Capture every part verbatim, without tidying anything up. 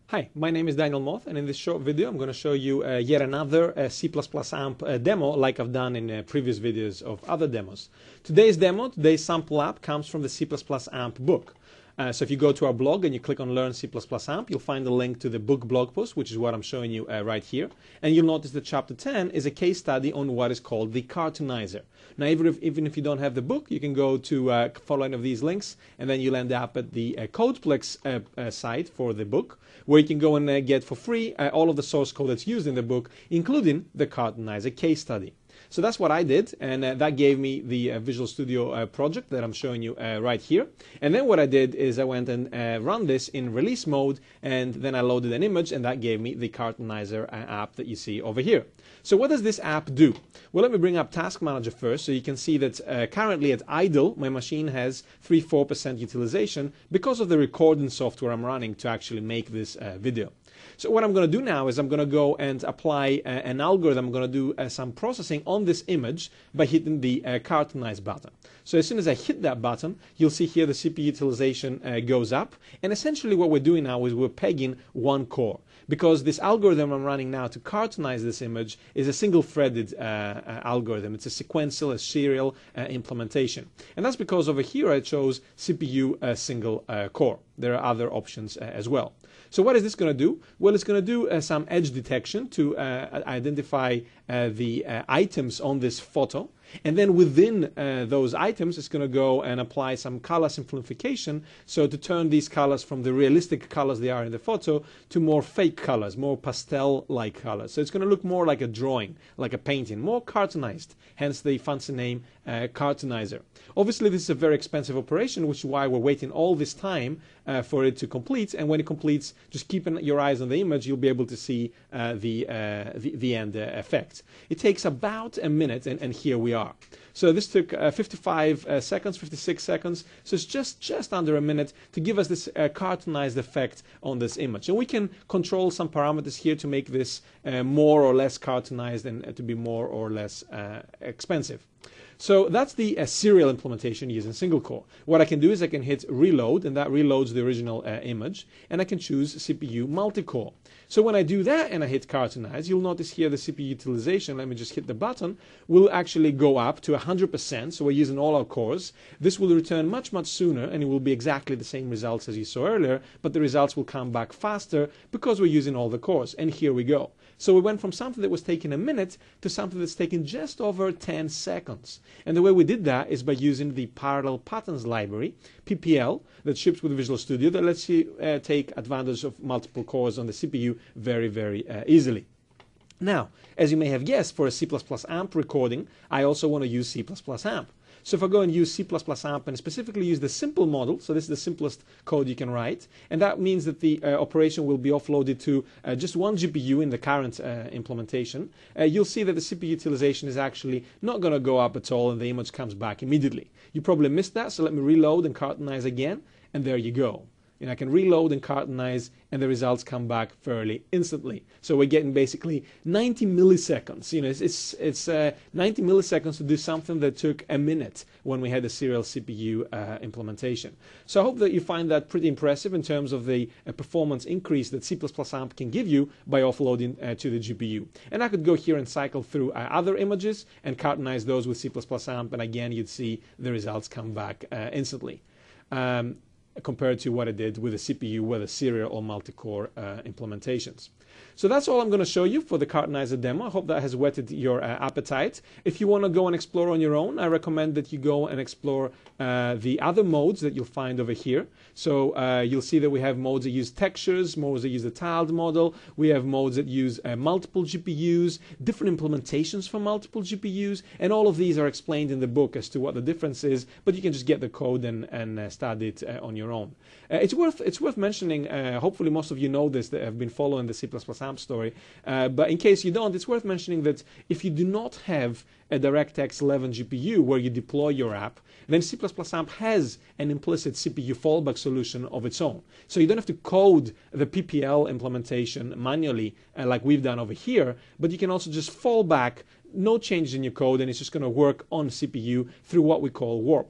Hi, my name is Daniel Moth, and in this short video I'm going to show you uh, yet another uh, C plus plus amp uh, demo like I've done in uh, previous videos of other demos. Today's demo, today's sample app comes from the C plus plus amp book. Uh, so if you go to our blog and you click on Learn C plus plus amp, you'll find the link to the book blog post, which is what I'm showing you uh, right here. And you'll notice that chapter ten is a case study on what is called the cartoonizer. Now, even if, even if you don't have the book, you can go to uh, follow any of these links, and then you'll end up at the uh, Codeplex uh, uh, site for the book, where you can go and uh, get for free uh, all of the source code that's used in the book, including the cartoonizer case study. So that's what I did, and uh, that gave me the uh, Visual Studio uh, project that I'm showing you uh, right here. And then what I did is I went and uh, run this in release mode, and then I loaded an image, and that gave me the cartoonizer uh, app that you see over here. So what does this app do? Well, let me bring up Task Manager first, so you can see that uh, currently at idle, my machine has three to four percent utilization because of the recording software I'm running to actually make this uh, video. So what I'm going to do now is I'm going to go and apply uh, an algorithm. I'm going to do uh, some processing on this image by hitting the uh, cartoonize button. So as soon as I hit that button, you'll see here the C P U utilization uh, goes up. And essentially what we're doing now is we're pegging one core, because this algorithm I'm running now to cartoonize this image is a single-threaded uh, uh, algorithm. It's a sequential, a serial uh, implementation. And that's because over here I chose C P U uh, single uh, core. There are other options uh, as well. So what is this going to do? Well, it's going to do uh, some edge detection to uh, identify uh, the uh, items on this photo. And then within uh, those items, it's going to go and apply some color simplification, so to turn these colors from the realistic colors they are in the photo to more fake colors, more pastel-like colors. So it's going to look more like a drawing, like a painting, more cartoonized, hence the fancy name uh, cartoonizer. Obviously, this is a very expensive operation, which is why we're waiting all this time uh, for it to complete. And when it completes, just keep your eyes on the image, you'll be able to see uh, the, uh, the, the end uh, effect. It takes about a minute, and, and here we are. Are. So this took uh, fifty-five uh, seconds, fifty-six seconds, so it's just, just under a minute to give us this uh, cartoonized effect on this image. And we can control some parameters here to make this uh, more or less cartoonized and uh, to be more or less uh, expensive. So that's the uh, serial implementation using single core. What I can do is I can hit reload, and that reloads the original uh, image, and I can choose C P U multi-core. So when I do that and I hit cartoonize, you'll notice here the C P U utilization, let me just hit the button, will actually go up to one hundred percent, so we're using all our cores. This will return much, much sooner, and it will be exactly the same results as you saw earlier, but the results will come back faster because we're using all the cores, and here we go. So we went from something that was taking a minute to something that's taking just over ten seconds. And the way we did that is by using the Parallel Patterns Library, P P L, that ships with Visual Studio, that lets you uh, take advantage of multiple cores on the C P U very, very uh, easily. Now, as you may have guessed, for a C plus plus amp recording, I also want to use C plus plus amp. So if I go and use C plus plus amp and specifically use the simple model, so this is the simplest code you can write, and that means that the uh, operation will be offloaded to uh, just one G P U in the current uh, implementation, uh, you'll see that the C P U utilization is actually not going to go up at all, and the image comes back immediately. You probably missed that, so let me reload and cartoonize again, and there you go. And I can reload and cartoonize, and the results come back fairly instantly. So we're getting basically ninety milliseconds. You know, it's it's, it's uh, ninety milliseconds to do something that took a minute when we had a serial C P U uh, implementation. So I hope that you find that pretty impressive in terms of the uh, performance increase that C plus plus amp can give you by offloading uh, to the G P U. And I could go here and cycle through uh, other images and cartoonize those with C plus plus amp, and again you'd see the results come back uh, instantly. Um, compared to what I did with a C P U, whether serial or multi-core uh, implementations. So that's all I'm going to show you for the cartoonizer demo. I hope that has whetted your uh, appetite. If you want to go and explore on your own, I recommend that you go and explore uh, the other modes that you'll find over here. So uh, you'll see that we have modes that use textures, modes that use the tiled model. We have modes that use uh, multiple G P Us, different implementations for multiple G P Us, and all of these are explained in the book as to what the difference is, but you can just get the code and, and uh, study it uh, on your own. Uh, it's worth it's worth mentioning, uh, hopefully most of you know this that have been following the C plus plus amp story, uh, but in case you don't, it's worth mentioning that if you do not have a DirectX eleven G P U where you deploy your app, then C plus plus amp has an implicit C P U fallback solution of its own. So you don't have to code the P P L implementation manually uh, like we've done over here, but you can also just fall back, no changes in your code, and it's just going to work on C P U through what we call warp.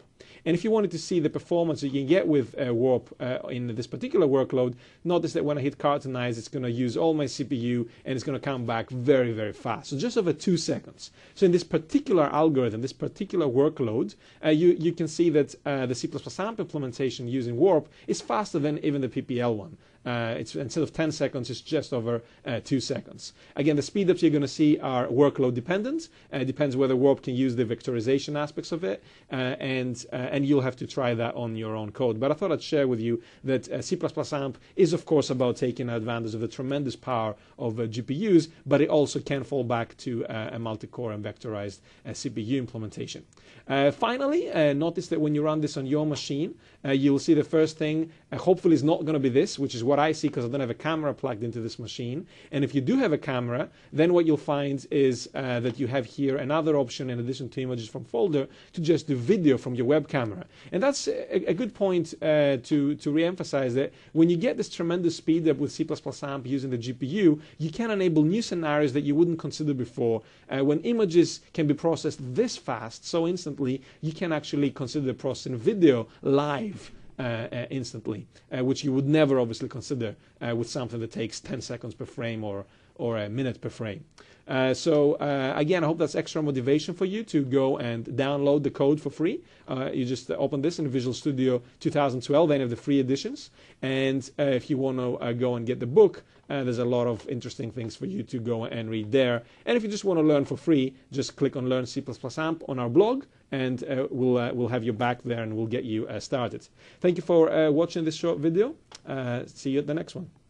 And if you wanted to see the performance you can get with uh, Warp uh, in this particular workload, notice that when I hit cartoonize, it's going to use all my C P U and it's going to come back very, very fast. So just over two seconds. So in this particular algorithm, this particular workload, uh, you, you can see that uh, the C plus plus AMP implementation using Warp is faster than even the P P L one. Uh, it's, instead of ten seconds, it's just over uh, two seconds. Again, the speedups you're going to see are workload dependent. Uh, it depends whether Warp can use the vectorization aspects of it, uh, and uh, and you'll have to try that on your own code. But I thought I'd share with you that uh, C plus plus AMP is, of course, about taking advantage of the tremendous power of uh, G P Us, but it also can fall back to uh, a multi-core and vectorized uh, C P U implementation. Uh, finally, uh, notice that when you run this on your machine, uh, you'll see the first thing, uh, hopefully, is not going to be this, which is what I see because I don't have a camera plugged into this machine. And if you do have a camera, then what you'll find is uh, that you have here another option in addition to images from folder to just do video from your web camera. And that's a, a good point uh, to, to re-emphasize that when you get this tremendous speed up with C plus plus AMP using the G P U, you can enable new scenarios that you wouldn't consider before. Uh, when images can be processed this fast, so instantly, you can actually consider processing video live. Uh, uh, instantly, uh, which you would never obviously consider uh, with something that takes ten seconds per frame or or a minute per frame. Uh, so uh, again, I hope that's extra motivation for you to go and download the code for free. Uh, you just open this in Visual Studio two thousand twelve, any of the free editions. And uh, if you want to uh, go and get the book, uh, there's a lot of interesting things for you to go and read there. And if you just want to learn for free, just click on Learn C plus plus AMP on our blog, and uh, we'll, uh, we'll have you back there and we'll get you uh, started. Thank you for uh, watching this short video. Uh, see you at the next one.